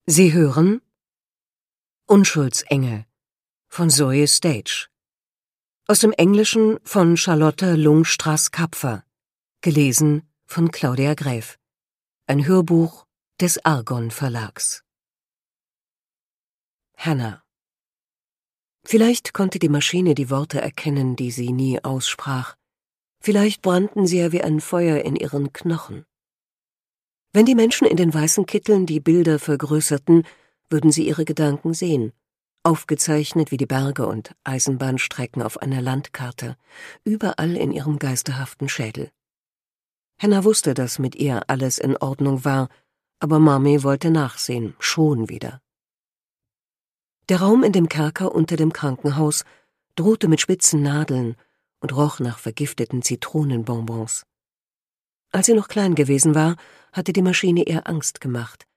Sie hören Unschuldsengel von Zoe Stage. Aus dem Englischen von Charlotte Lungstraß-Kapfer. Gelesen von Claudia Gräf. Ein Hörbuch des Argon Verlags. Hannah. Vielleicht konnte die Maschine die Worte erkennen, die sie nie aussprach. Vielleicht brannten sie ja wie ein Feuer in ihren Knochen. Wenn die Menschen in den weißen Kitteln die Bilder vergrößerten, würden sie ihre Gedanken sehen, aufgezeichnet wie die Berge und Eisenbahnstrecken auf einer Landkarte, überall in ihrem geisterhaften Schädel. Hannah wusste, dass mit ihr alles in Ordnung war, aber Mami wollte nachsehen, schon wieder. Der Raum in dem Kerker unter dem Krankenhaus drohte mit spitzen Nadeln und roch nach vergifteten Zitronenbonbons. Als sie noch klein gewesen war, hatte die Maschine ihr Angst gemacht.